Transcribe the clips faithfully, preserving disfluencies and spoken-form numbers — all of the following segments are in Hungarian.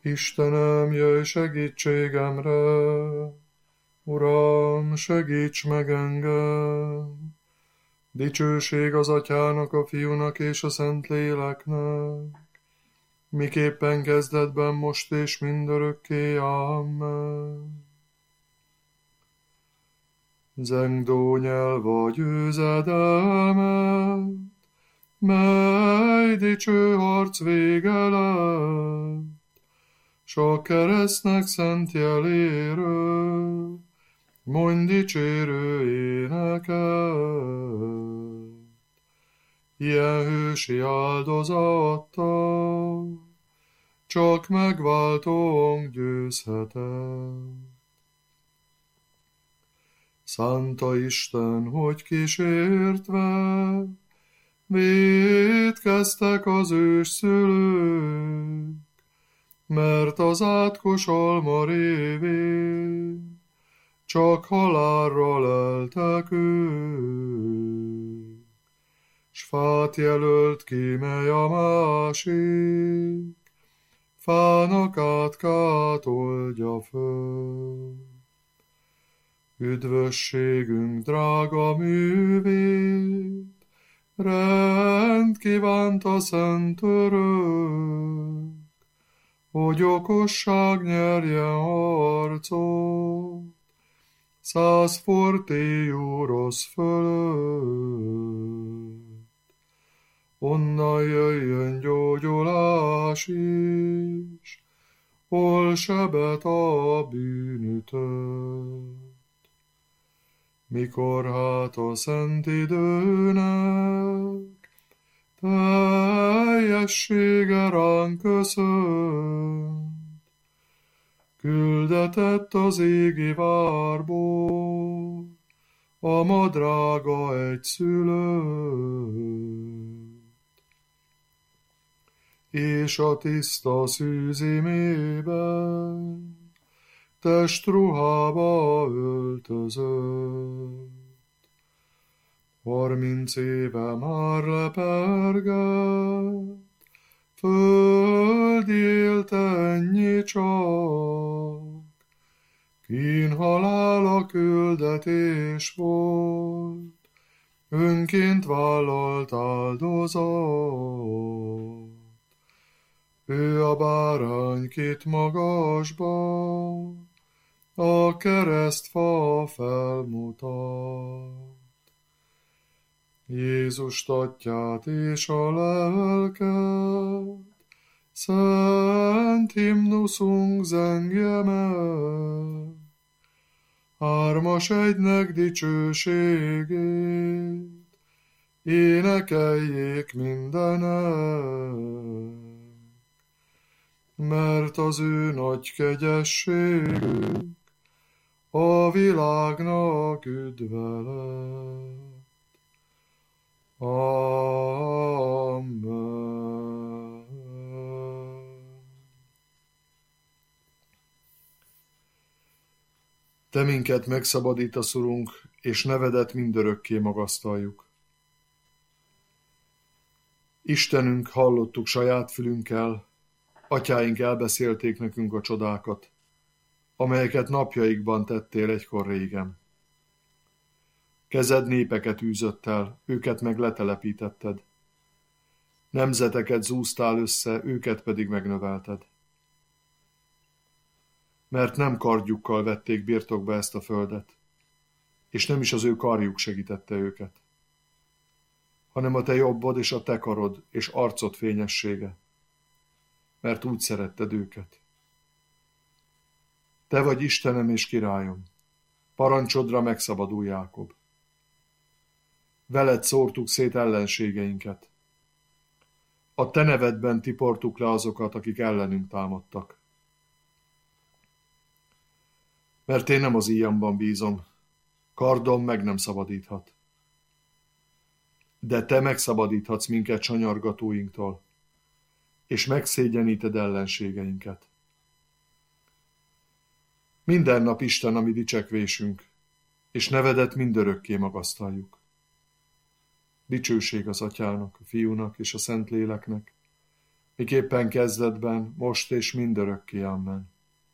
Istenem, jöjj segítségemre, Uram, segíts meg engem! Dicsőség az Atyának, a Fiúnak és a Szentléleknek, miképpen kezdetben, most és mindörökké. Amen. Zengdó nyelv a győzedelmet, mely dicső harc vége lett, sok keresztnek szent jeléről, mondj dicsérő éneket. Ilyen hősi áldozattal csak megváltónk győzhetett. Szánta Isten, hogy kísértve vétkeztek az ősszülők, mert az átkos alma révén csak halálra leltek ők, s fát jelölt ki, mely a másik fának átkát oldja föl. Üdvösségünk drága művét rend kívánta szent örök, hogy okosság nyerjen harcot száz fortélyú rossz fölött. Onnan jöjjön gyógyulás is, hol sebet a bűnütött. Mikor hát a szent időnek teljessége ránk köszönt, küldetett az égi várból a ma drága egyszülött, és a tiszta szűzimében testruhába öltözött. Harminc éve már lepergett, földi élt ennyi csak, kín halála küldetés volt, önként vállalt áldozat. Ő a bárány kit magasba, a keresztfa felmutat. Jézust atyát és a lelket, szent himnuszunk zengje meg, hármas egynek dicsőségét, énekeljék mindenek. Mert az ő nagy kegyességük a világnak üdve lett. Amen. Te minket megszabadítasz, Urunk, és nevedet mindörökké magasztaljuk. Istenünk, hallottuk saját fülünkkel, atyáink elbeszélték nekünk a csodákat, amelyeket napjaikban tettél egykor régen. Kezed népeket űzött el, őket meg letelepítetted. Nemzeteket zúztál össze, őket pedig megnövelted. Mert nem kardjukkal vették birtokba ezt a földet, és nem is az ő karjuk segítette őket, hanem a te jobbod és a te karod és arcod fényessége, mert úgy szeretted őket. Te vagy Istenem és királyom, parancsodra megszabadul Jákob. Veled szórtuk szét ellenségeinket. A te nevedben tiportuk le azokat, akik ellenünk támadtak. Mert én nem az íjamban bízom, kardom meg nem szabadíthat. De te megszabadíthatsz minket sanyargatóinktól, és megszégyeníted ellenségeinket. Minden nap Isten a mi dicsekvésünk, és nevedet mindörökké magasztaljuk. Dicsőség az Atyának, a Fiúnak és a Szentléleknek, miképpen kezdetben, most és mindörökké. Amen.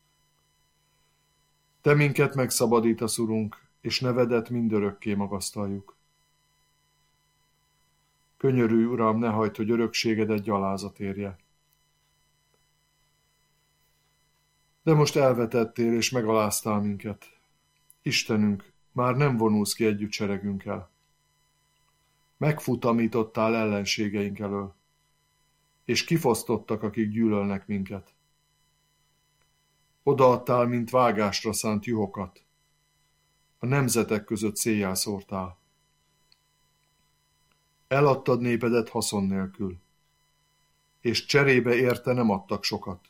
Te minket megszabadítasz, Urunk, és nevedet mindörökké magasztaljuk. Könyörülj, Uram, ne hagyd, hogy örökségedet gyalázat érje. De most elvetettél és megaláztál minket. Istenünk, már nem vonulsz ki együtt seregünkkel. Megfutamítottál ellenségeink elől, és kifosztottak, akik gyűlölnek minket. Odaadtál, mint vágásra szánt juhokat. A nemzetek között széjjel szórtál. Eladtad népedet haszon nélkül, és cserébe érte nem adtak sokat.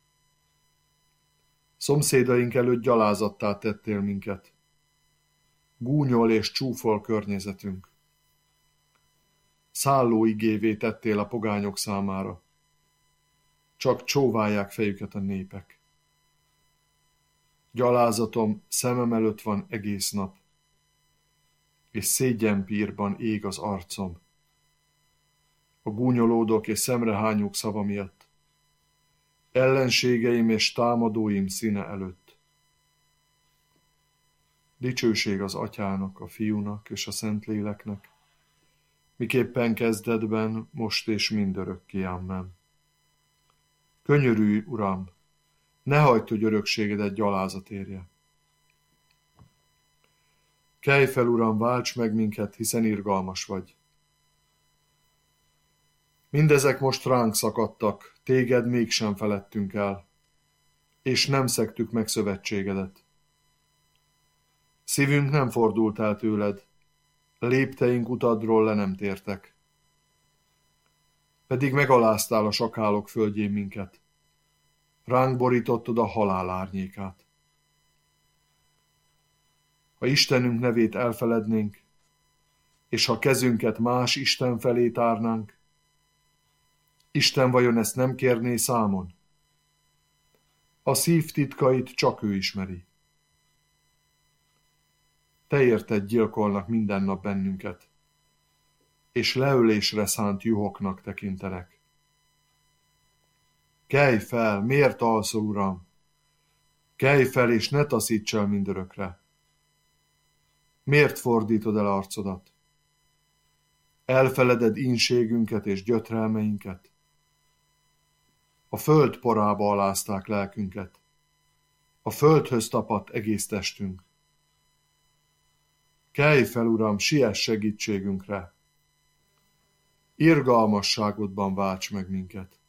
Szomszédaink előtt gyalázattá tettél minket. Gúnyol és csúfol környezetünk. Szálló igévé tettél a pogányok számára. Csak csóválják fejüket a népek. Gyalázatom szemem előtt van egész nap, és szégyenpírban ég az arcom. A gúnyolódok és szemrehányók szava miatt, ellenségeim és támadóim színe előtt. Dicsőség az Atyának, a Fiúnak és a Szentléleknek, miképpen kezdetben, most és mindörökké. Amen. Könyörülj, Uram, ne hagyd, hogy örökségedet gyalázat érje. Kelj fel, Uram, válts meg minket, hiszen irgalmas vagy. Mindezek most ránk szakadtak, téged mégsem feledtünk el, és nem szegtük meg szövetségedet. Szívünk nem fordult el tőled, lépteink utadról le nem tértek. Pedig megaláztál a sakálok földjén minket, ránk borítottad a halál árnyékát. Ha Istenünk nevét elfelednénk, és ha kezünket más Isten felé tárnánk, Isten vajon ezt nem kérné számon? A szív titkait csak ő ismeri. Te érted gyilkolnak minden nap bennünket, és leölésre szánt juhoknak tekintenek. Kelj fel, miért alszol, Uram? Kelj fel, és ne taszíts el mindörökre. Miért fordítod el arcodat? Elfeleded ínségünket és gyötrelmeinket? A föld porába alázták lelkünket. A földhöz tapadt egész testünk. Kelj fel, Uram, siess segítségünkre. Irgalmasságodban válts meg minket.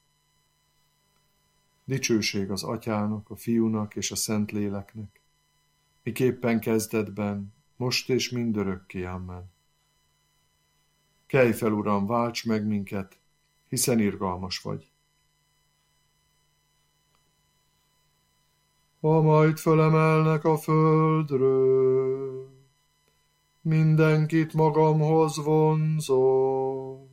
Dicsőség az Atyának, a Fiúnak és a Szentléleknek, miképpen kezdetben, most és mindörökké. Amen. Kelj fel, Uram, válts meg minket, hiszen irgalmas vagy. Ha majd fölemelnek a földről, mindenkit magamhoz vonzok.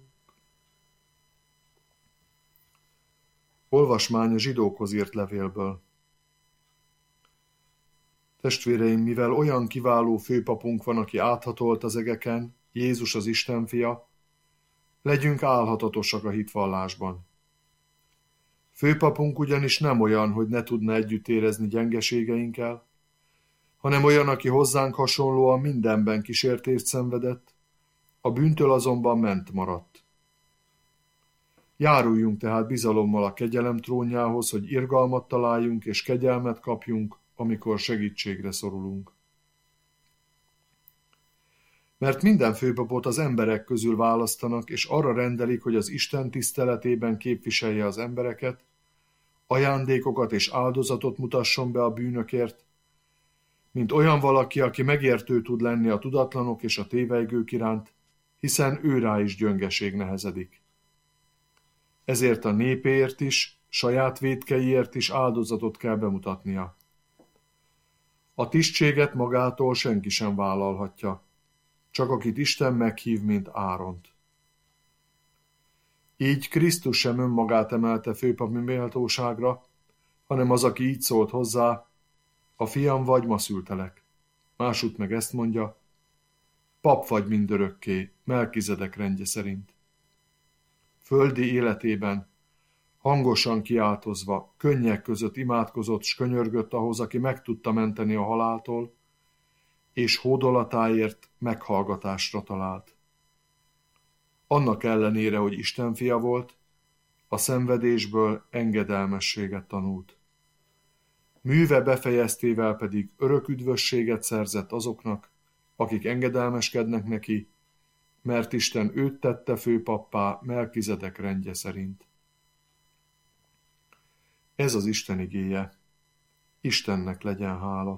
Olvasmány a zsidókhoz írt levélből. Testvéreim, mivel olyan kiváló főpapunk van, aki áthatolt az egeken, Jézus az Isten fia, legyünk álhatatosak a hitvallásban. Főpapunk ugyanis nem olyan, hogy ne tudna együtt érezni gyengeségeinkkel, hanem olyan, aki hozzánk hasonlóan mindenben kísértést szenvedett, a bűntől azonban ment maradt. Járuljunk tehát bizalommal a kegyelem trónjához, hogy irgalmat találjunk és kegyelmet kapjunk, amikor segítségre szorulunk. Mert minden főpapot az emberek közül választanak, és arra rendelik, hogy az Isten tiszteletében képviselje az embereket, ajándékokat és áldozatot mutasson be a bűnökért, mint olyan valaki, aki megértő tud lenni a tudatlanok és a tévejgők iránt, hiszen őrá is gyöngeség nehezedik. Ezért a népéért is, saját vétkeiért is áldozatot kell bemutatnia. A tisztséget magától senki sem vállalhatja, csak akit Isten meghív, mint Áront. Így Krisztus sem önmagát emelte főpapi méltóságra, hanem az, aki így szólt hozzá: a fiam vagy, ma szültelek. Másutt meg ezt mondja: pap vagy mindörökké, Melkizedek rendje szerint. Földi életében hangosan kiáltozva, könnyek között imádkozott s könyörgött ahhoz, aki meg tudta menteni a haláltól, és hódolatáért meghallgatásra talált. Annak ellenére, hogy Isten fia volt, a szenvedésből engedelmességet tanult. Műve befejeztével pedig örök üdvösséget szerzett azoknak, akik engedelmeskednek neki, mert Isten őt tette főpappá Melkizedek rendje szerint. Ez az Isten igéje. Istennek legyen hála.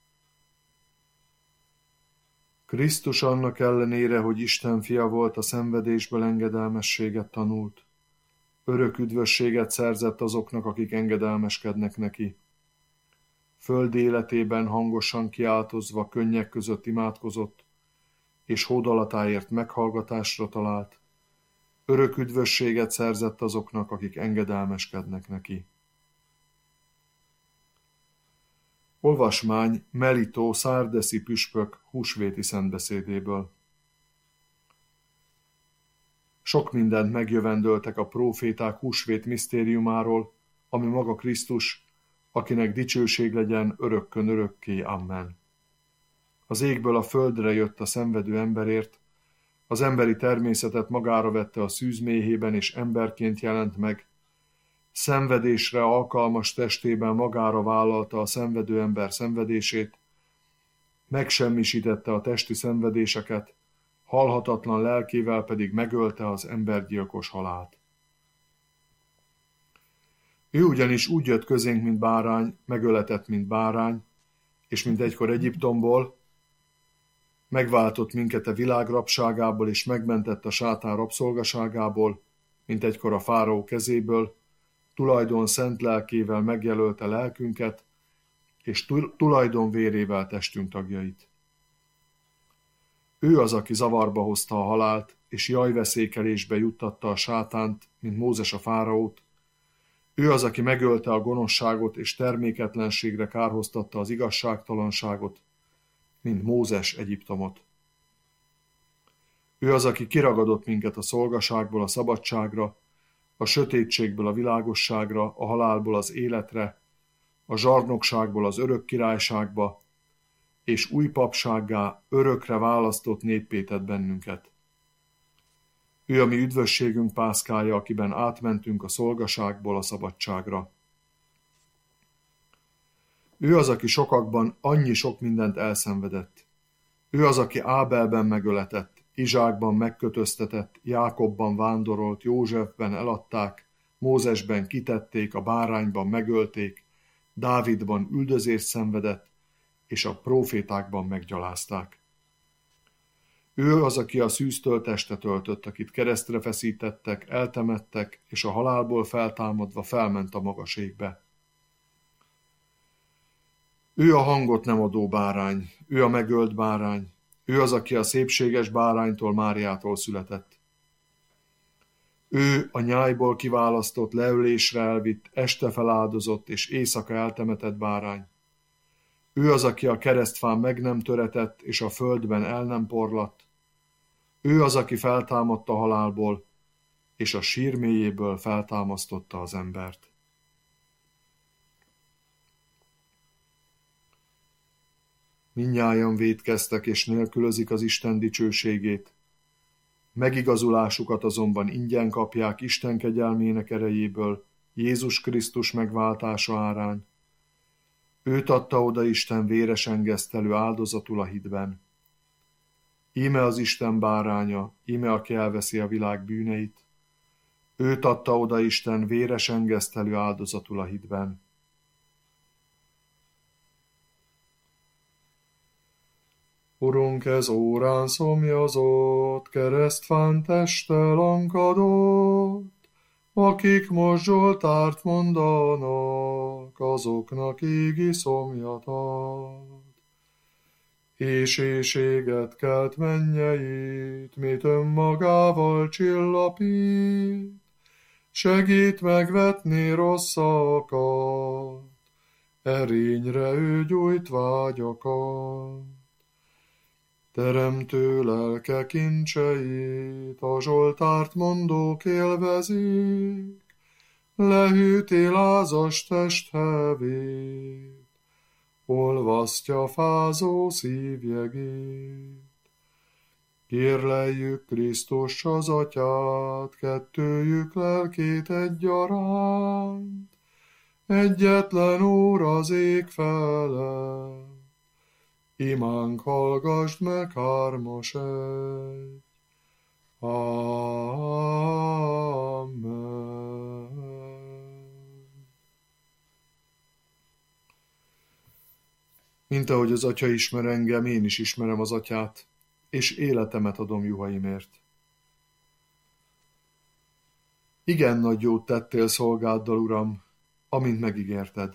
Krisztus annak ellenére, hogy Isten fia volt, a szenvedésből engedelmességet tanult. Örök üdvösséget szerzett azoknak, akik engedelmeskednek neki. Föld életében hangosan kiáltozva, könnyek között imádkozott, és hódolatáért meghallgatásra talált. Örök üdvösséget szerzett azoknak, akik engedelmeskednek neki. Olvasmány Melitó szárdeszi püspök húsvéti szentbeszédéből. Sok mindent megjövendöltek a próféták húsvét misztériumáról, ami maga Krisztus, akinek dicsőség legyen örökkön örökké. Amen. Az égből a földre jött a szenvedő emberért, az emberi természetet magára vette a szűz méhében, és emberként jelent meg. Szenvedésre alkalmas testében magára vállalta a szenvedő ember szenvedését, megsemmisítette a testi szenvedéseket, halhatatlan lelkével pedig megölte az embergyilkos halált. Ő ugyanis úgy jött közénk, mint bárány, megöletett, mint bárány, és mint egykor Egyiptomból, megváltott minket a világ rabságából, és megmentett a sátán rabszolgaságából, mint egykor a fáraó kezéből, tulajdon szent lelkével megjelölte lelkünket, és tulajdon vérével testünk tagjait. Ő az, aki zavarba hozta a halált, és jajveszékelésbe juttatta a sátánt, mint Mózes a fáraót. Ő az, aki megölte a gonoszságot, és terméketlenségre kárhoztatta az igazságtalanságot, mint Mózes Egyiptomot. Ő az, aki kiragadott minket a szolgaságból a szabadságra, a sötétségből a világosságra, a halálból az életre, a zsarnokságból az örök királyságba, és új papsággá örökre választott néppé tett bennünket. Ő a mi üdvösségünk pászkája, akiben átmentünk a szolgaságból a szabadságra. Ő az, aki sokakban annyi sok mindent elszenvedett. Ő az, aki Ábelben megöletett, Izsákban megkötöztetett, Jákobban vándorolt, Józsefben eladták, Mózesben kitették, a bárányban megölték, Dávidban üldözést szenvedett, és a prófétákban meggyalázták. Ő az, aki a szűztől testet öltött, akit keresztre feszítettek, eltemettek, és a halálból feltámadva felment a magas égbe. Ő a hangot nem adó bárány, ő a megölt bárány, ő az, aki a szépséges báránytól, Máriától született. Ő a nyájból kiválasztott, leülésre elvitt, este feláldozott és éjszaka eltemetett bárány. Ő az, aki a keresztfán meg nem töretett, és a földben el nem porlatt. Ő az, aki feltámadta a halálból, és a sír mélyéből feltámasztotta az embert. Mindnyájan vétkeztek és nélkülözik az Isten dicsőségét. Megigazulásukat azonban ingyen kapják Isten kegyelmének erejéből, Jézus Krisztus megváltása árán. Őt adta oda Isten véres engesztelő áldozatul a hitben. Íme az Isten báránya, íme aki elveszi a világ bűneit. Őt adta oda Isten véres engesztelő áldozatul a hitben. Urunk, ez órán szomjazott, keresztfán testtel ankadott, akik most Zsoltárt mondanak, azoknak égi szomjat ad. És éjséget kelt mennyeit, mit önmagával csillapít, segít megvetni rosszakat, erényre ő gyújt vágyakat. Teremtő lelke kincseit a Zsoltárt mondók élvezik, lehűti lázas test hevét, olvasztja fázó szívjegét. Kérleljük Krisztus az Atyát, kettőjük lelkét egyaránt, egyetlen Úr az ég felett. Imánk hallgasd meg, hármas egy. Amen. Mint ahogy az Atya ismer engem, én is ismerem az Atyát, és életemet adom juhaimért. Igen nagy jót tettél szolgáddal, Uram, amint megígérted.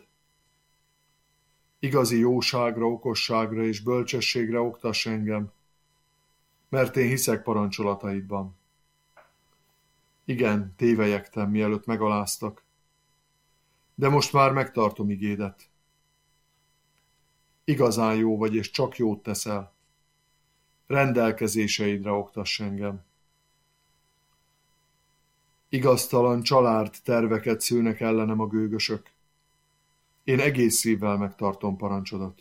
Igazi jóságra, okosságra és bölcsességre oktass engem, mert én hiszek parancsolataidban. Igen, tévelyegtem, mielőtt megaláztak, de most már megtartom igédet. Igazán jó vagy, és csak jót teszel. Rendelkezéseidre oktass engem. Igaztalan család terveket szülnek ellenem a gőgösök. Én egész szívvel megtartom parancsodat.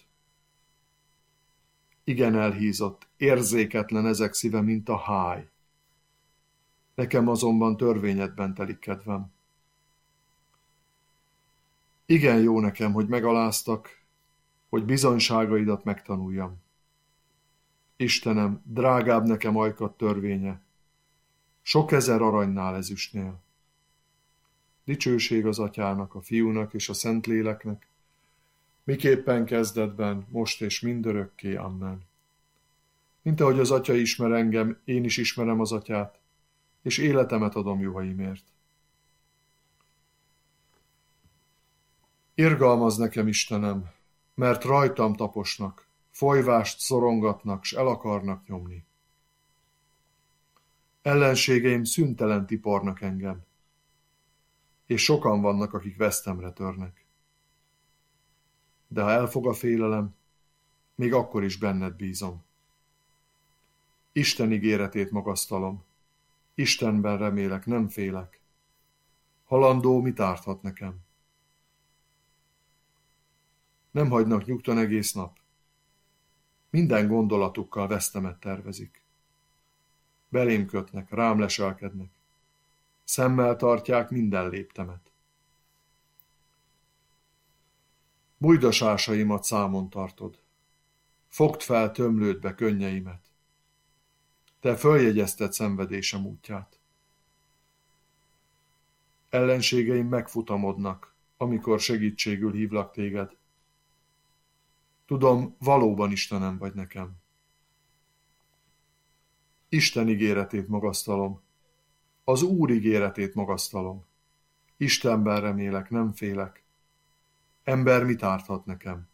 Igen elhízott, érzéketlen ezek szíve, mint a háj. Nekem azonban törvényedben telik kedvem. Igen jó nekem, hogy megaláztak, hogy bizonyságaidat megtanuljam. Istenem, drágább nekem ajkat törvénye, sok ezer aranynál ezüstnél. Dicsőség az Atyának, a Fiúnak és a Szentléleknek, miképpen kezdetben, most és mindörökké. Amen. Mint ahogy az Atya ismer engem, én is ismerem az Atyát, és életemet adom juhaimért. Irgalmaz nekem, Istenem, mert rajtam taposnak, folyvást szorongatnak, s el akarnak nyomni. Ellenségeim szüntelen tipornak engem, és sokan vannak, akik vesztemre törnek. De ha elfog a félelem, még akkor is benned bízom. Isten ígéretét magasztalom, Istenben remélek, nem félek. Halandó mit árthat nekem? Nem hagynak nyugton egész nap. Minden gondolatukkal vesztemet tervezik. Belém kötnek, rám leselkednek. Szemmel tartják minden léptemet. Bújdosásaimat számon tartod. Fogd fel tömlődbe könnyeimet. Te följegyezted szenvedésem útját. Ellenségeim megfutamodnak, amikor segítségül hívlak téged. Tudom, valóban Istenem vagy nekem. Isten ígéretét magasztalom. Az Úr ígéretét magasztalom. Istenben remélek, nem félek. Ember mit árthat nekem?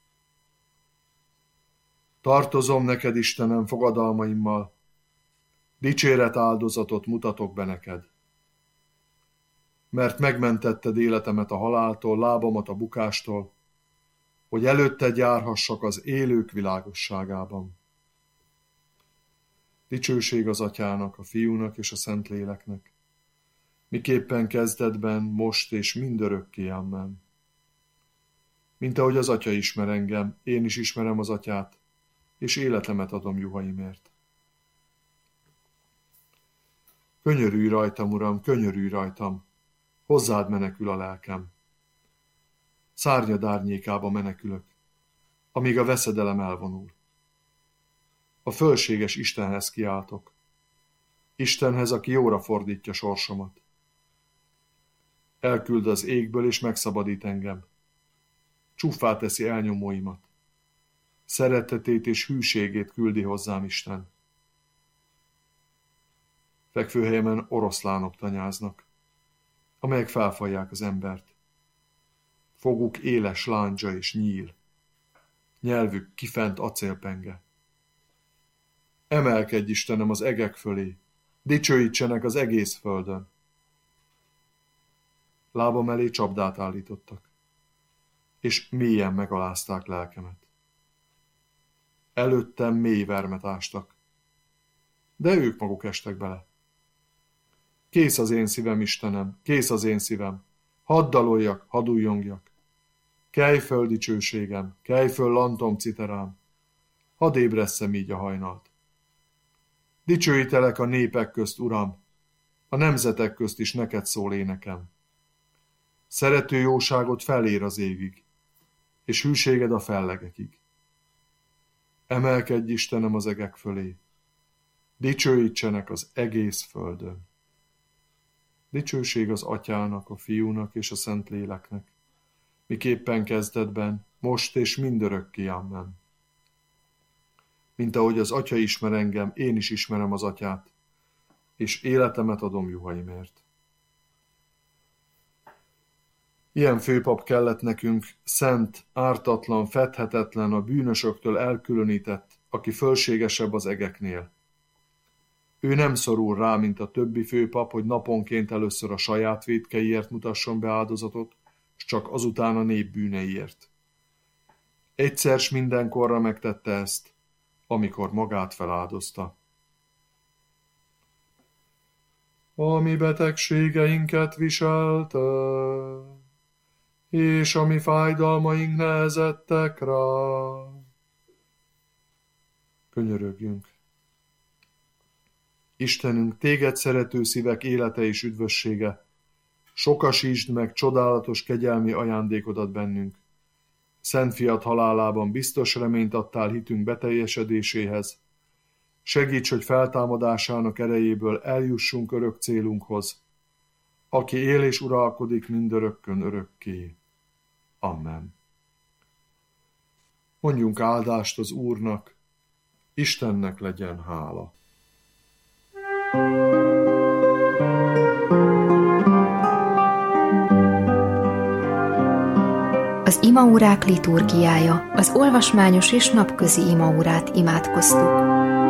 Tartozom neked, Istenem, fogadalmaimmal. Dicséret áldozatot mutatok be neked. Mert megmentetted életemet a haláltól, lábamat a bukástól, hogy előtted járhassak az élők világosságában. Dicsőség az Atyának, a Fiúnak és a Szentléleknek, miképpen kezdetben, most és mindörökké. Amen. Mint ahogy az Atya ismer engem, én is ismerem az Atyát, és életemet adom juhaimért. Könyörülj rajtam, Uram, könyörülj rajtam, hozzád menekül a lelkem. Szárnyad árnyékába menekülök, amíg a veszedelem elvonul. A fölséges Istenhez kiáltok, Istenhez, aki jóra fordítja sorsomat. Elküld az égből, és megszabadít engem. Csúffá teszi elnyomóimat. Szeretetét és hűségét küldi hozzám Isten. Fekvőhelyemen oroszlánok tanyáznak, amelyek felfalják az embert. Foguk éles láncsa és nyíl, nyelvük kifent acélpenge. Emelkedj, Istenem, az egek fölé, dicsőítsenek az egész földön. Lábam elé csapdát állítottak, és mélyen megalázták lelkemet. Előttem mély vermet ástak, de ők maguk estek bele. Kész az én szívem, Istenem, kész az én szívem, Hadd daloljak, hadd újjongjak. Kelj föl dicsőségem, kelj föl lantom citerám, hadd ébresszem így a hajnalt. Dicsőítelek a népek közt, Uram, a nemzetek közt is neked szól énekem. Szerető jóságot felér az égig, és hűséged a fellegekig. Emelkedj, Istenem, az egek fölé, dicsőítsenek az egész földön. Dicsőség az Atyának, a Fiúnak és a Szentléleknek, miképpen kezdetben, most és mindörökké, amen. Mint ahogy az Atya ismer engem, én is ismerem az Atyát, és életemet adom juhaimért. Ilyen főpap kellett nekünk, szent, ártatlan, fedhetetlen, a bűnösöktől elkülönített, aki fölségesebb az egeknél. Ő nem szorul rá, mint a többi főpap, hogy naponként először a saját vétkeiért mutasson be áldozatot, s csak azután a nép bűneiért. Egyszer s mindenkorra megtette ezt, amikor magát feláldozta. A mi betegségeinket viselte, és a mi fájdalmaink nehezettek rá. Könyörögjünk. Istenünk, téged szerető szívek élete és üdvössége, sokasítsd meg csodálatos kegyelmi ajándékodat bennünk. Szent fiad halálában biztos reményt adtál hitünk beteljesedéséhez. Segíts, hogy feltámadásának erejéből eljussunk örök célunkhoz, aki él és uralkodik mindörökkön örökké. Amen. Mondjunk áldást az Úrnak, Istennek legyen hála. Az imaórák liturgiája, az olvasmányos és napközi imaórát imádkoztuk.